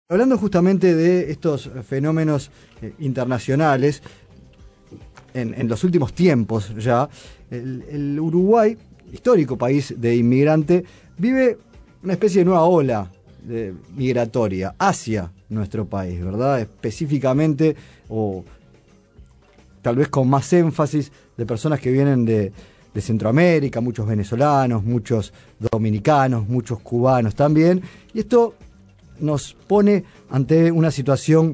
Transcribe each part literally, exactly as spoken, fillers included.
Hablando justamente de estos fenómenos eh, internacionales, en, en los últimos tiempos ya, el, el Uruguay, histórico país de inmigrante, vive una especie de nueva ola de migratoria hacia nuestro país, ¿verdad? Específicamente, o tal vez con más énfasis, de personas que vienen de, de Centroamérica, muchos venezolanos, muchos dominicanos, muchos cubanos también, y esto nos pone ante una situación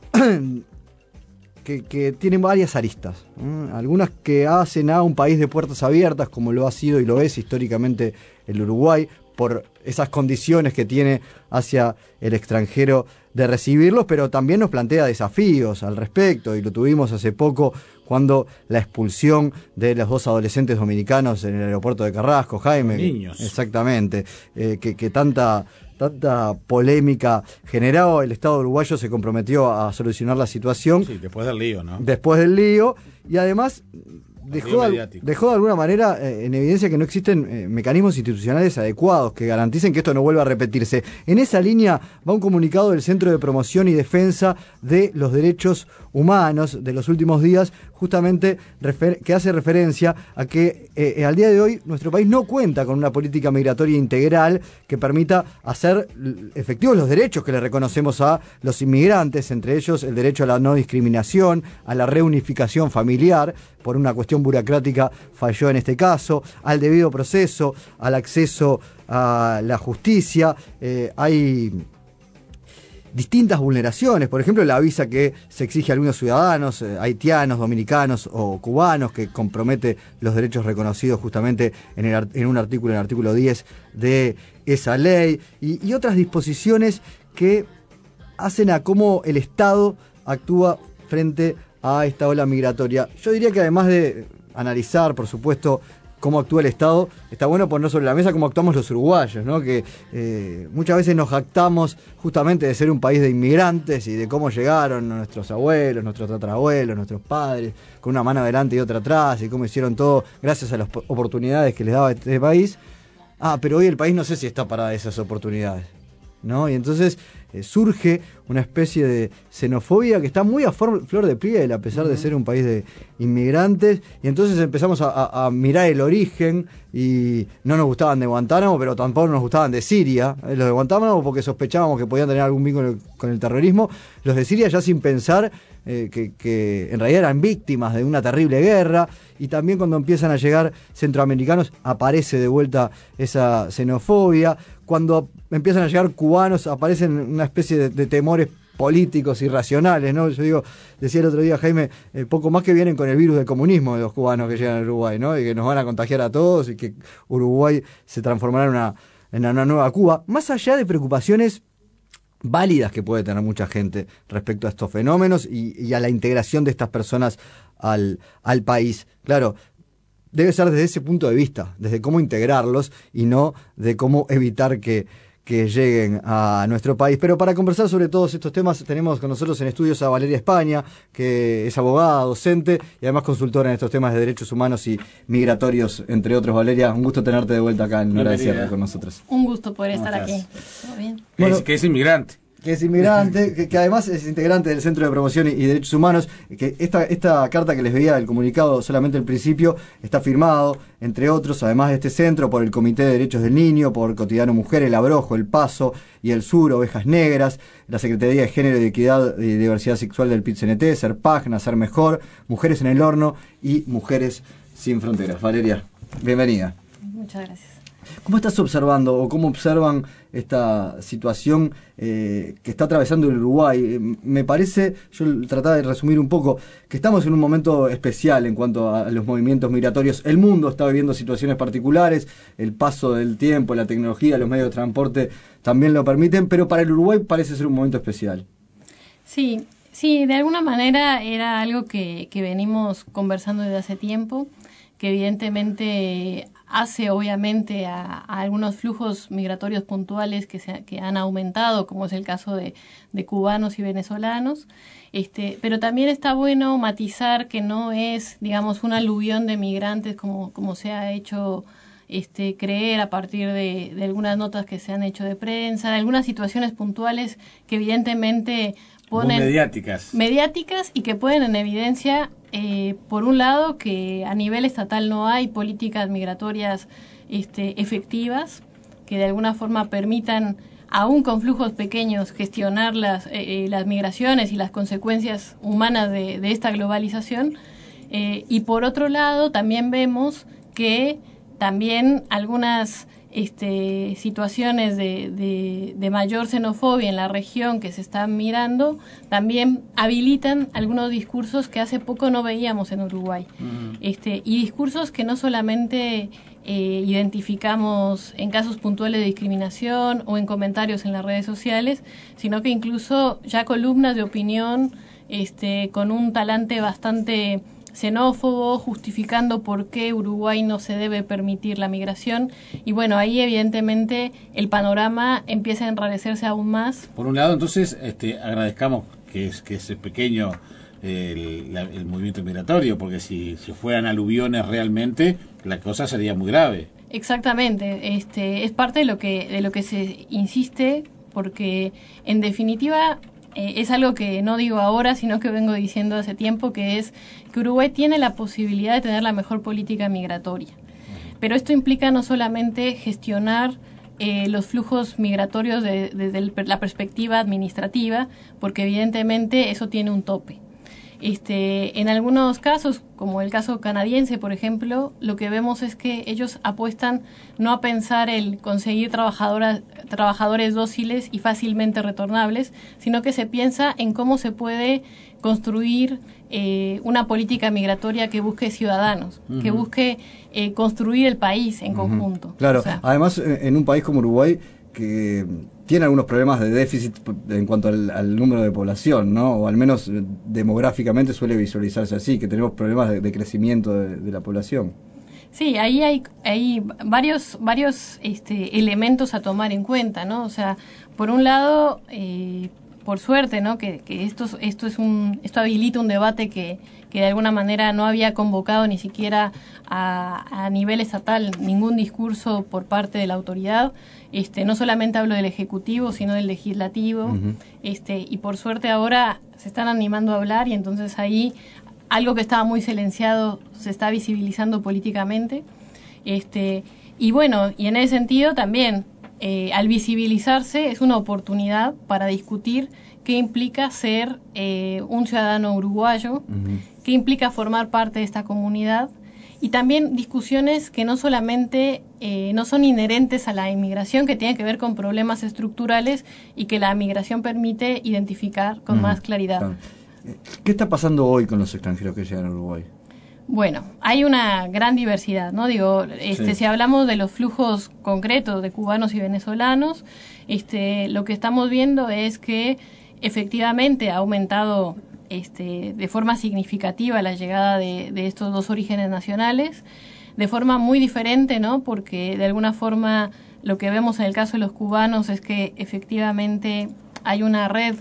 que, que tiene varias aristas, ¿eh? Algunas que hacen a un país de puertas abiertas, como lo ha sido y lo es históricamente el Uruguay, por esas condiciones que tiene hacia el extranjero de recibirlos, pero también nos plantea desafíos al respecto, y lo tuvimos hace poco cuando la expulsión de los dos adolescentes dominicanos en el aeropuerto de Carrasco, Jaime. Niños. Exactamente, eh, que, que tanta... tanta polémica generado. El Estado uruguayo se comprometió a solucionar la situación. Sí, después del lío, ¿no? Después del lío, y además dejó, al, dejó de alguna manera eh, en evidencia que no existen eh, mecanismos institucionales adecuados que garanticen que esto no vuelva a repetirse. En esa línea va un comunicado del Centro de Promoción y Defensa de los Derechos Humanos de los últimos días, justamente refer- que hace referencia a que eh, al día de hoy nuestro país no cuenta con una política migratoria integral que permita hacer efectivos los derechos que le reconocemos a los inmigrantes, entre ellos el derecho a la no discriminación, a la reunificación familiar, por una cuestión burocrática falló en este caso, al debido proceso, al acceso a la justicia. Eh, hay distintas vulneraciones, por ejemplo la visa que se exige a algunos ciudadanos eh, haitianos, dominicanos o cubanos, que compromete los derechos reconocidos justamente en, el, en un artículo, en el artículo diez de esa ley, y, y otras disposiciones que hacen a cómo el Estado actúa frente a esta ola migratoria. Yo diría que además de analizar, por supuesto, cómo actúa el Estado, está bueno poner sobre la mesa cómo actuamos los uruguayos, ¿no? Que eh, muchas veces nos jactamos justamente de ser un país de inmigrantes y de cómo llegaron nuestros abuelos, nuestros tatarabuelos, nuestros padres, con una mano adelante y otra atrás, y cómo hicieron todo gracias a las oportunidades que les daba este país. Ah, pero hoy el país no sé si está para esas oportunidades, ¿no? Y entonces eh, surge una especie de xenofobia que está muy a for- flor de piel, a pesar uh-huh. de ser un país de inmigrantes, y entonces empezamos a, a, a mirar el origen, y no nos gustaban de Guantánamo, pero tampoco nos gustaban de Siria, eh, los de Guantánamo porque sospechábamos que podían tener algún vínculo con el terrorismo, los de Siria ya sin pensar eh, que, que en realidad eran víctimas de una terrible guerra, y también cuando empiezan a llegar centroamericanos aparece de vuelta esa xenofobia. Cuando empiezan a llegar cubanos aparecen una especie de, de temores políticos irracionales, ¿no? Yo digo, decía el otro día Jaime, eh, poco más que vienen con el virus del comunismo de los cubanos que llegan a Uruguay, ¿no? Y que nos van a contagiar a todos, y que Uruguay se transformará en una, en una nueva Cuba, más allá de preocupaciones válidas que puede tener mucha gente respecto a estos fenómenos y, y a la integración de estas personas al, al país. Claro, debe ser desde ese punto de vista, desde cómo integrarlos y no de cómo evitar que, que lleguen a nuestro país. Pero para conversar sobre todos estos temas tenemos con nosotros en estudios a Valeria España, que es abogada, docente y además consultora en estos temas de derechos humanos y migratorios, entre otros. Valeria, un gusto tenerte de vuelta acá en Hora de Cierre con nosotros. Un gusto poder estar aquí. ¿Todo bien? Bueno, que es inmigrante. Que es inmigrante, que, que además es integrante del Centro de Promoción y, y Derechos Humanos, que esta, esta carta que les veía del comunicado solamente al principio está firmado, entre otros, además de este centro, por el Comité de Derechos del Niño, por Cotidiano Mujer, El Abrojo, El Paso y El Sur, Ovejas Negras, la Secretaría de Género y Equidad y Diversidad Sexual del P I T C N T, Serpag, Nacer Mejor, Mujeres en el Horno y Mujeres Sin Fronteras. Valeria, bienvenida. Muchas gracias. ¿Cómo estás observando o cómo observan esta situación eh, que está atravesando el Uruguay? Eh, me parece, yo trataba de resumir un poco, que estamos en un momento especial en cuanto a los movimientos migratorios. El mundo está viviendo situaciones particulares, el paso del tiempo, la tecnología, los medios de transporte también lo permiten, pero para el Uruguay parece ser un momento especial. Sí, sí, de alguna manera era algo que, que venimos conversando desde hace tiempo, que evidentemente hace obviamente a, a algunos flujos migratorios puntuales que, se, que han aumentado, como es el caso de, de cubanos y venezolanos, este, pero también está bueno matizar que no es, digamos, un aluvión de migrantes como, como se ha hecho este, creer a partir de, de algunas notas que se han hecho de prensa, de algunas situaciones puntuales que evidentemente ponen... Muy mediáticas. Mediáticas y que ponen en evidencia, eh, por un lado, que a nivel estatal no hay políticas migratorias este, efectivas, que de alguna forma permitan, aún con flujos pequeños, gestionar las, eh, las migraciones y las consecuencias humanas de, de esta globalización. Eh, y por otro lado, también vemos que también algunas este, situaciones de, de, de mayor xenofobia en la región que se están mirando, también habilitan algunos discursos que hace poco no veíamos en Uruguay. Uh-huh. Este, y discursos que no solamente eh, identificamos en casos puntuales de discriminación o en comentarios en las redes sociales, sino que incluso ya columnas de opinión este, con un talante bastante xenófobo, justificando por qué Uruguay no se debe permitir la migración. Y bueno, ahí evidentemente el panorama empieza a enrarecerse aún más. Por un lado, entonces, este, agradezcamos que es que es pequeño eh, el, la, el movimiento migratorio, porque si, si fueran aluviones realmente, la cosa sería muy grave. Exactamente, este, es parte de lo que, de lo que se insiste, porque en definitiva... Eh, es algo que no digo ahora, sino que vengo diciendo hace tiempo, que es que Uruguay tiene la posibilidad de tener la mejor política migratoria. Pero esto implica no solamente gestionar eh, los flujos migratorios de, de, de la perspectiva administrativa, porque evidentemente eso tiene un tope. Este, en algunos casos, como el caso canadiense, por ejemplo, lo que vemos es que ellos apuestan no a pensar el conseguir trabajadoras, trabajadores dóciles y fácilmente retornables, sino que se piensa en cómo se puede construir eh, una política migratoria que busque ciudadanos, uh-huh. que busque eh, construir el país en uh-huh. conjunto. Claro, o sea, además en un país como Uruguay, que tiene algunos problemas de déficit en cuanto al, al número de población, ¿no? O al menos demográficamente suele visualizarse así, que tenemos problemas de, de crecimiento de, de la población. Sí, ahí hay, hay varios, varios este, elementos a tomar en cuenta, ¿no? O sea, por un lado, eh, por suerte, ¿no? Que, que esto, esto es un, esto habilita un debate que, que de alguna manera no había convocado ni siquiera a, a nivel estatal ningún discurso por parte de la autoridad. Este, no solamente hablo del Ejecutivo, sino del Legislativo, uh-huh. este, y por suerte ahora se están animando a hablar y entonces ahí algo que estaba muy silenciado se está visibilizando políticamente. Este, y bueno, y en ese sentido también, eh, al visibilizarse es una oportunidad para discutir qué implica ser eh, un ciudadano uruguayo, uh-huh. qué implica formar parte de esta comunidad, y también discusiones que no solamente eh, no son inherentes a la inmigración, que tienen que ver con problemas estructurales y que la migración permite identificar con mm, más claridad. Claro. ¿Qué está pasando hoy con los extranjeros que llegan a Uruguay? Bueno, hay una gran diversidad, ¿no? Digo, este, sí. si hablamos de los flujos concretos de cubanos y venezolanos, este, lo que estamos viendo es que efectivamente ha aumentado Este, de forma significativa la llegada de, de estos dos orígenes nacionales, de forma muy diferente, ¿no? Porque de alguna forma lo que vemos en el caso de los cubanos es que efectivamente hay una red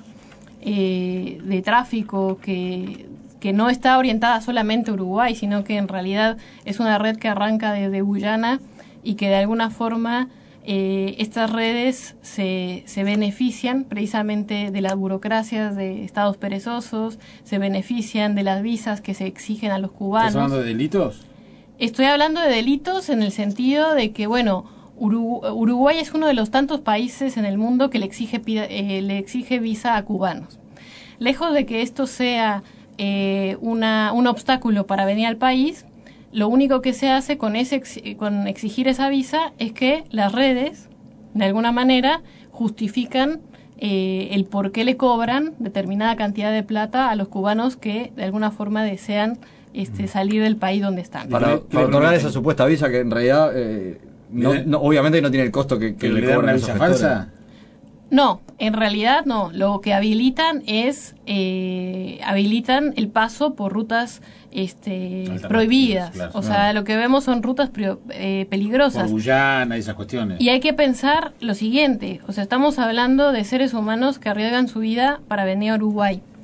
eh, de tráfico que, que no está orientada solamente a Uruguay, sino que en realidad es una red que arranca desde Guyana y que de alguna forma Eh, estas redes se, se benefician precisamente de las burocracias de estados perezosos, se benefician de las visas que se exigen a los cubanos. ¿Estás hablando de delitos? Estoy hablando de delitos en el sentido de que, bueno, Urugu- Uruguay es uno de los tantos países en el mundo que le exige, eh, le exige visa a cubanos. Lejos de que esto sea eh, una, un obstáculo para venir al país, lo único que se hace con, ese, con exigir esa visa es que las redes, de alguna manera, justifican eh, el por qué le cobran determinada cantidad de plata a los cubanos que de alguna forma desean este, salir del país donde están. Para, para otorgar esa supuesta visa que en realidad, eh, no, no, obviamente no tiene el costo que, que, que le cobran una visa falsa. No, en realidad no. Lo que habilitan es eh, habilitan el paso por rutas este, prohibidas. Claro, o sea, no. Lo que vemos son rutas pri- eh, peligrosas. Por Guyana y esas cuestiones. Y hay que pensar lo siguiente. O sea, estamos hablando de seres humanos que arriesgan su vida para venir a Uruguay.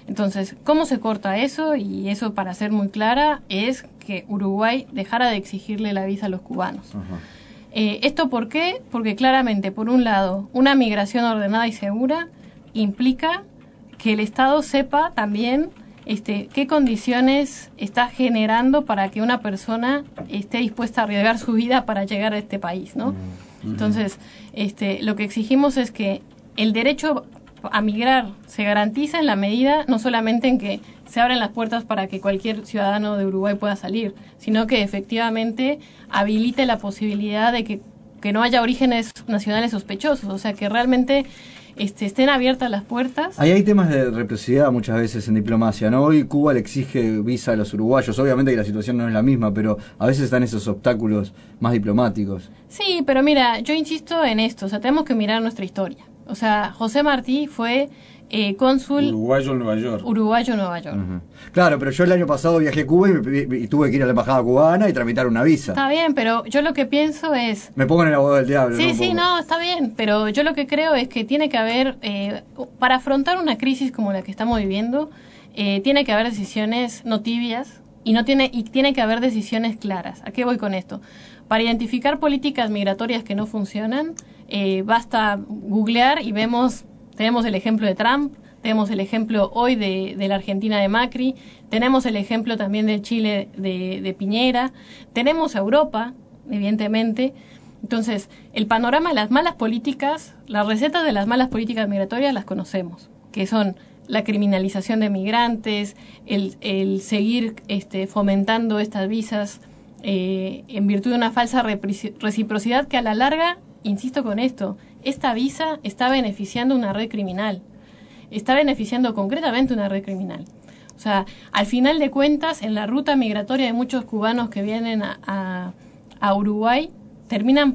Entonces, ¿cómo se corta eso? Y eso, para ser muy clara, es que Uruguay dejara de exigirle la visa a los cubanos. Ajá. Eh, ¿Esto por qué? Porque claramente, por un lado, una migración ordenada y segura implica que el Estado sepa también este, qué condiciones está generando para que una persona esté dispuesta a arriesgar su vida para llegar a este país, ¿no? Uh-huh. Entonces, este, lo que exigimos es que el derecho a migrar se garantiza en la medida, no solamente en que se abren las puertas para que cualquier ciudadano de Uruguay pueda salir, sino que efectivamente habilite la posibilidad de que, que no haya orígenes nacionales sospechosos, o sea, que realmente este, estén abiertas las puertas. Ahí hay temas de reciprocidad muchas veces en diplomacia, ¿no? Hoy Cuba le exige visa a los uruguayos, obviamente que la situación no es la misma, pero a veces están esos obstáculos más diplomáticos. Sí, pero mira, yo insisto en esto, o sea, tenemos que mirar nuestra historia. O sea, José Martí fue eh, cónsul... Uruguayo en Nueva York. Uruguayo en Nueva York. Uh-huh. Claro, pero yo el año pasado viajé a Cuba y, me, y tuve que ir a la embajada cubana y tramitar una visa. Está bien, pero yo lo que pienso es... Me pongo en el abogado del diablo. Sí, ¿no? sí, no, está bien, pero yo lo que creo es que tiene que haber... Eh, para afrontar una crisis como la que estamos viviendo, eh, tiene que haber decisiones no tibias y, no tiene, y tiene que haber decisiones claras. ¿A qué voy con esto? Para identificar políticas migratorias que no funcionan, eh, basta googlear y vemos, tenemos el ejemplo de Trump, tenemos el ejemplo hoy de, de la Argentina de Macri, tenemos el ejemplo también del Chile de, de Piñera, tenemos a Europa, evidentemente. Entonces, el panorama de las malas políticas, las recetas de las malas políticas migratorias las conocemos, que son la criminalización de migrantes, el, el seguir este, fomentando estas visas eh, en virtud de una falsa reciprocidad que a la larga, insisto con esto, esta visa está beneficiando una red criminal, está beneficiando concretamente una red criminal. O sea, al final de cuentas, en la ruta migratoria de muchos cubanos que vienen a, a, a Uruguay, terminan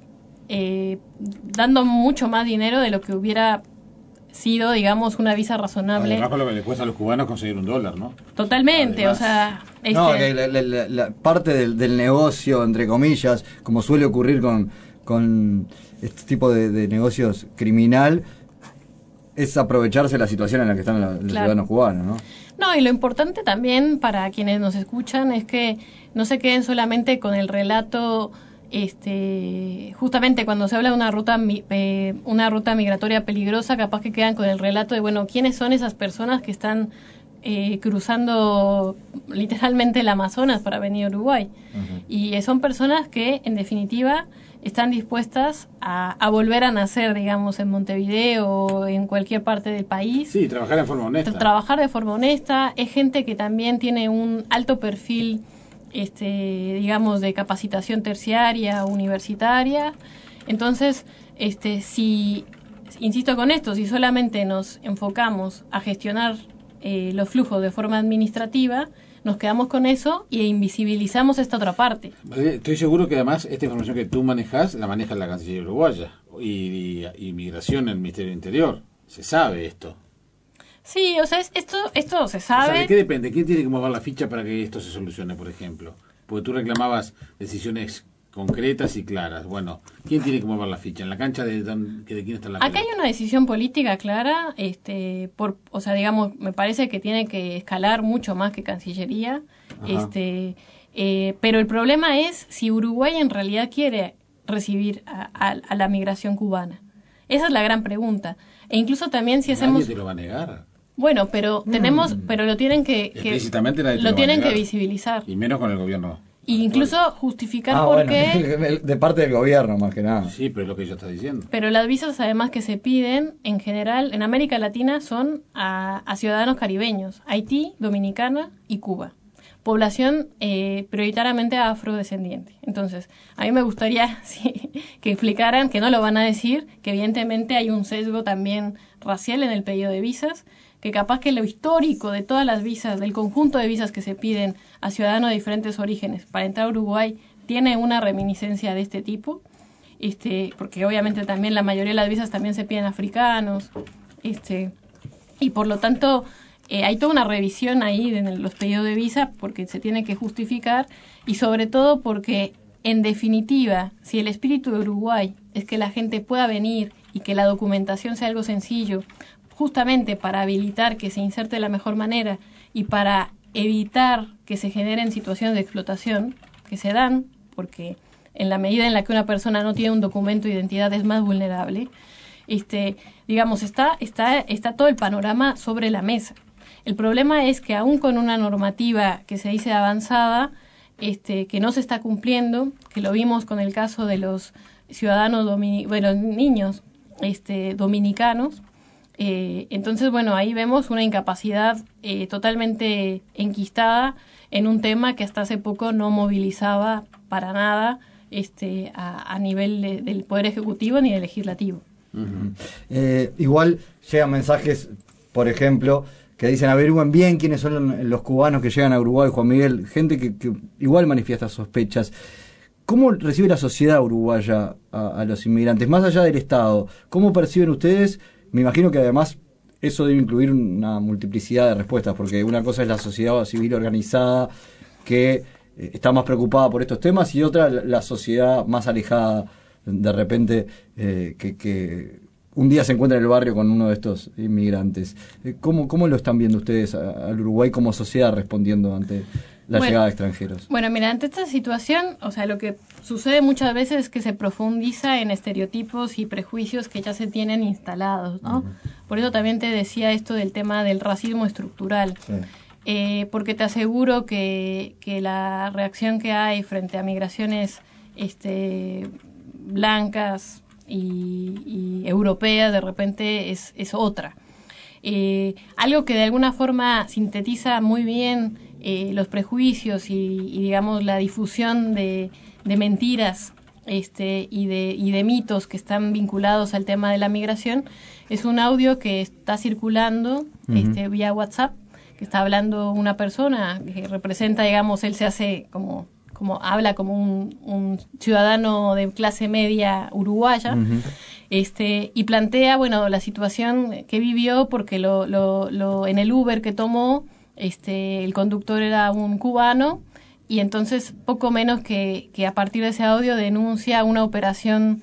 eh, dando mucho más dinero de lo que hubiera sido, digamos, una visa razonable. Además, con lo que le cuesta a los cubanos conseguir un dólar, ¿no? Totalmente, Además. o sea... Este... No, que la, la, la parte del, del negocio, entre comillas, como suele ocurrir con, con este tipo de, de negocios criminal, es aprovecharse la situación en la que están los, los claro. ciudadanos cubanos, ¿no? No, y lo importante también para quienes nos escuchan es que no se queden solamente con el relato... Este, justamente cuando se habla de una ruta eh, una ruta migratoria peligrosa, capaz que quedan con el relato de, bueno, ¿quiénes son esas personas que están eh, cruzando literalmente el Amazonas para venir a Uruguay? Uh-huh. Y son personas que, en definitiva, están dispuestas a, a volver a nacer, digamos, en Montevideo o en cualquier parte del país. Sí, trabajar de forma honesta. Tra- trabajar de forma honesta. Es gente que también tiene un alto perfil este digamos de capacitación terciaria, universitaria. Entonces, este si insisto con esto, si solamente nos enfocamos a gestionar eh, los flujos de forma administrativa, nos quedamos con eso y invisibilizamos esta otra parte. Estoy seguro que además esta información que tú manejas la maneja la Cancillería uruguaya y, y, y Migración en el Ministerio del Interior. Se sabe esto. Sí, o sea, es, esto esto se sabe. O sea, ¿de qué depende? ¿Quién tiene que mover la ficha para que esto se solucione, por ejemplo? Porque tú reclamabas decisiones concretas y claras. Bueno, ¿quién tiene que mover la ficha? ¿En la cancha de, de quién está la Acá pelota? Hay una decisión política clara, este, por, o sea, digamos, me parece que tiene que escalar mucho más que Cancillería. Ajá. Este, eh, pero el problema es si Uruguay en realidad quiere recibir a, a, a la migración cubana. Esa es la gran pregunta. E incluso también si hacemos... Nadie te lo va a negar. Bueno, pero tenemos, mm. pero lo tienen que, que explícitamente nadie te lo, lo tienen va a que visibilizar. Y menos con el gobierno. Y incluso justificar ah, por bueno, qué. De parte del gobierno, más que nada. Sí, pero es lo que ella está diciendo. Pero las visas, además, que se piden, en general, en América Latina, son a, a ciudadanos caribeños, Haití, Dominicana y Cuba. Población eh, prioritariamente afrodescendiente. Entonces, a mí me gustaría sí, que explicaran, que no lo van a decir, que evidentemente hay un sesgo también racial en el pedido de visas, que capaz que lo histórico de todas las visas, del conjunto de visas que se piden a ciudadanos de diferentes orígenes para entrar a Uruguay, tiene una reminiscencia de este tipo, este, porque obviamente también la mayoría de las visas también se piden africanos, este, y por lo tanto eh, hay toda una revisión ahí en los pedidos de visa porque se tiene que justificar y sobre todo porque en definitiva, si el espíritu de Uruguay es que la gente pueda venir y que la documentación sea algo sencillo, justamente para habilitar que se inserte de la mejor manera y para evitar que se generen situaciones de explotación que se dan, porque en la medida en la que una persona no tiene un documento de identidad es más vulnerable, este, digamos, está, está, está todo el panorama sobre la mesa. El problema es que aún con una normativa que se dice avanzada, este, que no se está cumpliendo, que lo vimos con el caso de los ciudadanos, domini- bueno, niños este, dominicanos, eh, entonces, bueno, ahí vemos una incapacidad eh, totalmente enquistada en un tema que hasta hace poco no movilizaba para nada este, a, a nivel de, del Poder Ejecutivo ni del Legislativo. Uh-huh. Eh, igual llegan mensajes, por ejemplo, que dicen averigüen bien quiénes son los cubanos que llegan a Uruguay, Juan Miguel, gente que, que igual manifiesta sospechas. ¿Cómo recibe la sociedad uruguaya a, a los inmigrantes, más allá del Estado? ¿Cómo perciben ustedes? Me imagino que además eso debe incluir una multiplicidad de respuestas, porque una cosa es la sociedad civil organizada que eh, está más preocupada por estos temas, y otra la sociedad más alejada, de repente, eh, que, que un día se encuentra en el barrio con uno de estos inmigrantes. ¿Cómo, cómo lo están viendo ustedes a, al Uruguay como sociedad respondiendo ante la bueno, llegada de extranjeros? Bueno, mira, ante esta situación, o sea, lo que sucede muchas veces es que se profundiza en estereotipos y prejuicios que ya se tienen instalados, ¿no? Uh-huh. Por eso también te decía esto del tema del racismo estructural. Sí. Eh, porque te aseguro que, que la reacción que hay frente a migraciones este, blancas y, y europeas de repente es, es otra. Eh, algo que de alguna forma sintetiza muy bien eh, los prejuicios y, y digamos la difusión de, de mentiras este, y, de, y de mitos que están vinculados al tema de la migración es un audio que está circulando uh-huh. este, vía WhatsApp, que está hablando una persona que representa, digamos, él se hace como, como habla como un, un ciudadano de clase media uruguaya, uh-huh. este, y plantea, bueno, la situación que vivió, porque lo, lo, lo, en el Uber que tomó, este, el conductor era un cubano, y entonces poco menos que, que a partir de ese audio denuncia una operación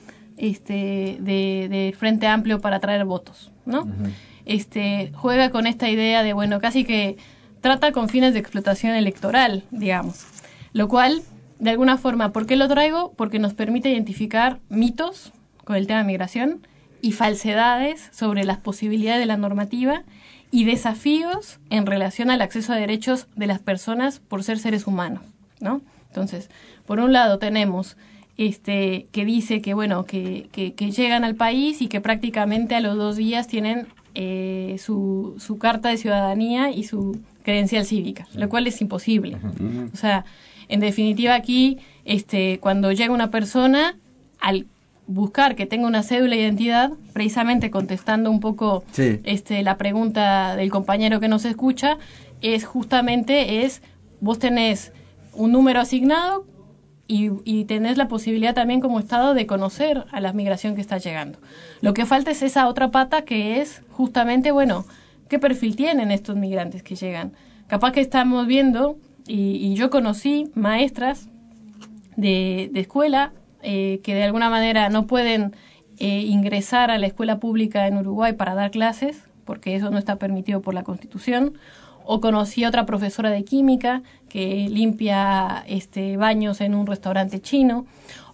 este, de, de Frente Amplio para traer votos, ¿no? Uh-huh. Este, juega con esta idea de, bueno, casi que trata con fines de explotación electoral, digamos. Lo cual, de alguna forma, ¿por qué lo traigo? Porque nos permite identificar mitos con el tema de migración y falsedades sobre las posibilidades de la normativa y desafíos en relación al acceso a derechos de las personas por ser seres humanos, ¿no? Entonces, por un lado tenemos este que dice que, bueno, que, que, que llegan al país y que prácticamente a los dos días tienen Eh, su, su carta de ciudadanía y su credencial cívica, sí. Lo cual es imposible. Uh-huh. O sea, en definitiva aquí, este, cuando llega una persona, al buscar que tenga una cédula de identidad, precisamente contestando un poco sí. este, la pregunta del compañero que nos escucha, es justamente, es vos tenés un número asignado Y, y tenés la posibilidad también como Estado de conocer a la migración que está llegando. Lo que falta es esa otra pata que es justamente, bueno, ¿qué perfil tienen estos migrantes que llegan? Capaz que estamos viendo, y, y yo conocí maestras de, de escuela eh, que de alguna manera no pueden eh, ingresar a la escuela pública en Uruguay para dar clases, porque eso no está permitido por la Constitución. O conocí a otra profesora de química que limpia este, baños en un restaurante chino,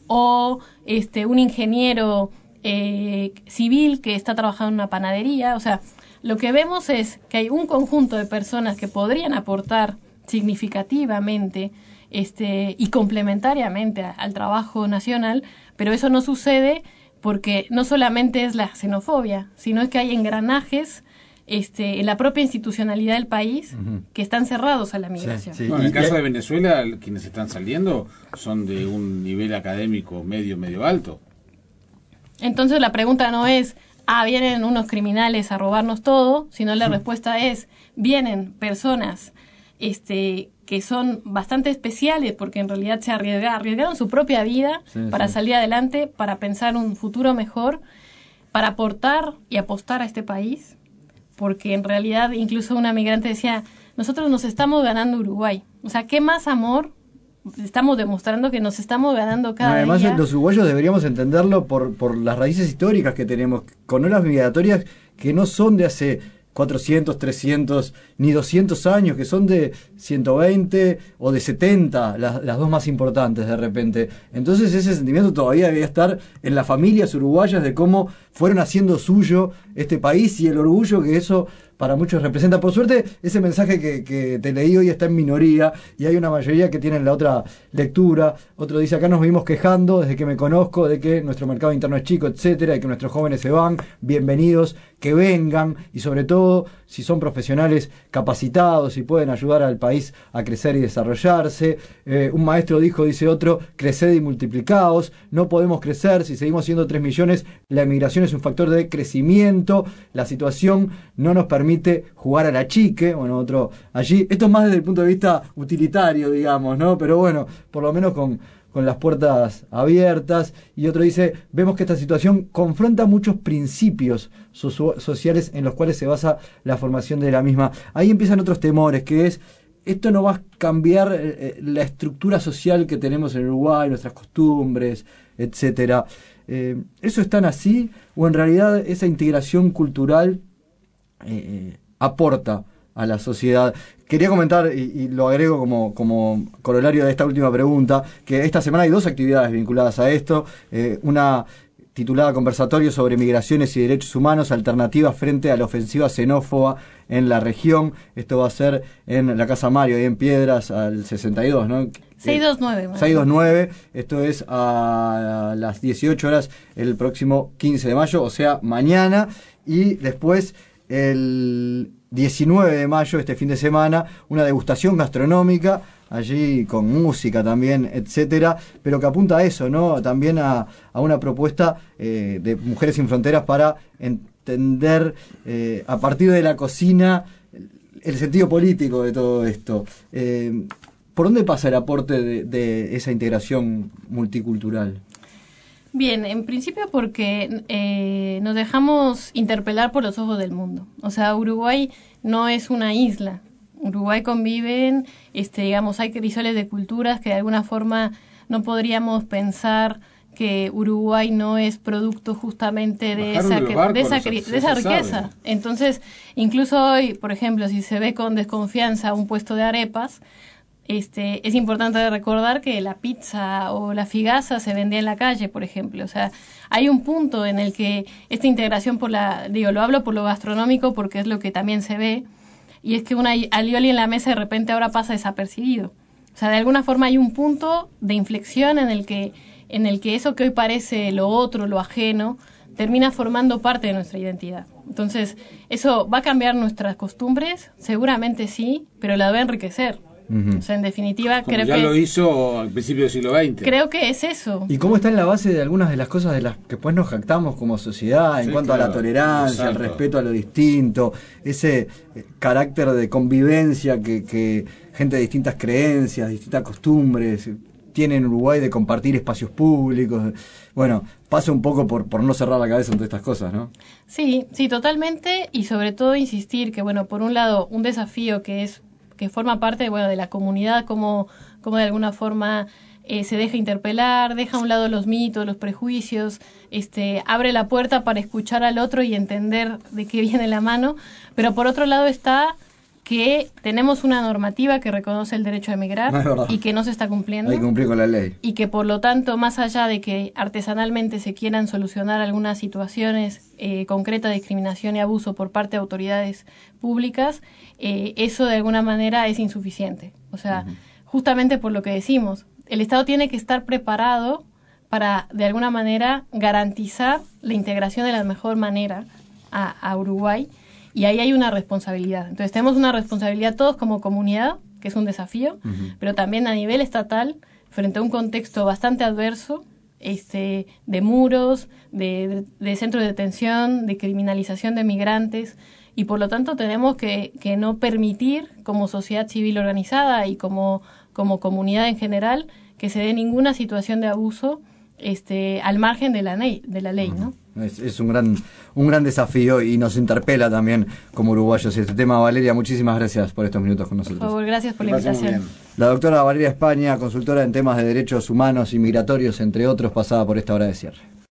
o este, un ingeniero eh, civil que está trabajando en una panadería. O sea, lo que vemos es que hay un conjunto de personas que podrían aportar significativamente este, y complementariamente a, al trabajo nacional, pero eso no sucede porque no solamente es la xenofobia, sino es que hay engranajes Este, en la propia institucionalidad del país uh-huh. que están cerrados a la migración. Sí, sí. Bueno, en el caso de Venezuela, quienes están saliendo son de un nivel académico medio, medio alto. Entonces la pregunta no es, ah, vienen unos criminales a robarnos todo, sino la uh-huh. respuesta es, vienen personas este, que son bastante especiales porque en realidad se arriesgaron, arriesgaron su propia vida sí, para sí. salir adelante, para pensar un futuro mejor, para aportar y apostar a este país. Porque en realidad incluso una migrante decía, nosotros nos estamos ganando Uruguay. O sea, ¿qué más amor estamos demostrando que nos estamos ganando cada no, además, día? Además, los uruguayos deberíamos entenderlo por, por las raíces históricas que tenemos, con olas migratorias que no son de hace cuatrocientos, trescientos, ni doscientos años, que son de ciento veinte o de setenta, las, las dos más importantes de repente. Entonces ese sentimiento todavía debía estar en las familias uruguayas de cómo fueron haciendo suyo este país y el orgullo que eso para muchos representa. Por suerte, ese mensaje que, que te leí hoy está en minoría y hay una mayoría que tienen la otra lectura. Otro dice, acá nos vimos quejando desde que me conozco de que nuestro mercado interno es chico, etcétera, de que nuestros jóvenes se van, bienvenidos, que vengan, y sobre todo, si son profesionales capacitados y pueden ayudar al país a crecer y desarrollarse. Eh, un maestro dijo, dice otro, creced y multiplicaos, no podemos crecer, si seguimos siendo tres millones, la emigración es un factor de crecimiento, la situación no nos permite jugar a la chique, bueno, otro allí, esto es más desde el punto de vista utilitario, digamos, ¿no? Pero bueno, por lo menos con, con las puertas abiertas. Y otro dice, vemos que esta situación confronta muchos principios so- sociales en los cuales se basa la formación de la misma. Ahí empiezan otros temores, que es, esto no va a cambiar eh, la estructura social que tenemos en Uruguay, nuestras costumbres, etcétera. Eh, ¿Eso es tan así? ¿O en realidad esa integración cultural eh, aporta a la sociedad? Quería comentar, y, y lo agrego como, como corolario de esta última pregunta, que esta semana hay dos actividades vinculadas a esto. Eh, una titulada Conversatorio sobre Migraciones y Derechos Humanos, alternativas frente a la ofensiva xenófoba en la región. Esto va a ser en la Casa Mario, ahí en Piedras, al sesenta y dos, ¿no? seiscientos veintinueve. seiscientos veintinueve, esto es a las dieciocho horas el próximo quince de mayo, o sea, mañana. Y después, el diecinueve de mayo, este fin de semana, una degustación gastronómica, allí con música también, etcétera, pero que apunta a eso, ¿no? También a, a una propuesta eh, de Mujeres Sin Fronteras para entender eh, a partir de la cocina el sentido político de todo esto. Eh, ¿Por dónde pasa el aporte de, de esa integración multicultural? Bien, en principio porque eh, nos dejamos interpelar por los ojos del mundo. O sea, Uruguay no es una isla. Uruguay conviven, este, digamos, hay crisoles de culturas que de alguna forma no podríamos pensar que Uruguay no es producto justamente de esa, de barcos, esa, los, de esa riqueza. Sabe. Entonces, incluso hoy, por ejemplo, si se ve con desconfianza un puesto de arepas, Este, es importante recordar que la pizza o la figaza se vendía en la calle, por ejemplo. O sea, hay un punto en el que esta integración por la, digo, lo hablo por lo gastronómico porque es lo que también se ve, y es que un alioli en la mesa de repente ahora pasa desapercibido. O sea, de alguna forma hay un punto de inflexión en el que, en el que eso que hoy parece lo otro, lo ajeno, termina formando parte de nuestra identidad. Entonces, ¿eso va a cambiar nuestras costumbres? Seguramente sí, pero la va a enriquecer. Uh-huh. O sea, en definitiva, como creo ya que... lo hizo al principio del siglo veinte. Creo que es eso. ¿Y cómo está en la base de algunas de las cosas de las que después nos jactamos como sociedad, en sí, cuanto claro, a la tolerancia, exacto, al respeto a lo distinto, ese carácter de convivencia que, que gente de distintas creencias, distintas costumbres tiene en Uruguay, de compartir espacios públicos? Bueno, pasa un poco por, por no cerrar la cabeza ante estas cosas, ¿no? Sí, sí, totalmente, y sobre todo insistir que, bueno, por un lado, un desafío que es que forma parte, bueno, de la comunidad, como, como de alguna forma eh, se deja interpelar, deja a un lado los mitos, los prejuicios, este, abre la puerta para escuchar al otro y entender de qué viene la mano. Pero por otro lado está que tenemos una normativa que reconoce el derecho a emigrar no y que no se está cumpliendo. Hay que cumplir con la ley. Y que por lo tanto, más allá de que artesanalmente se quieran solucionar algunas situaciones eh, concretas de discriminación y abuso por parte de autoridades públicas, eh, eso de alguna manera es insuficiente. O sea, uh-huh. justamente por lo que decimos, el Estado tiene que estar preparado para de alguna manera garantizar la integración de la mejor manera a, a Uruguay. Y ahí hay una responsabilidad. Entonces tenemos una responsabilidad todos como comunidad, que es un desafío, uh-huh. pero también a nivel estatal, frente a un contexto bastante adverso, este, de muros, de, de, de centros de detención, de criminalización de migrantes, y por lo tanto tenemos que, que no permitir, como sociedad civil organizada y como, como comunidad en general, que se dé ninguna situación de abuso este, al margen de la ley, de la ley, ¿no? Es, es un gran un gran desafío y nos interpela también como uruguayos este tema. Valeria, muchísimas gracias por estos minutos con nosotros. Por favor, gracias por la invitación. La doctora Valeria España, consultora en temas de derechos humanos y migratorios, entre otros, pasada por esta hora de cierre.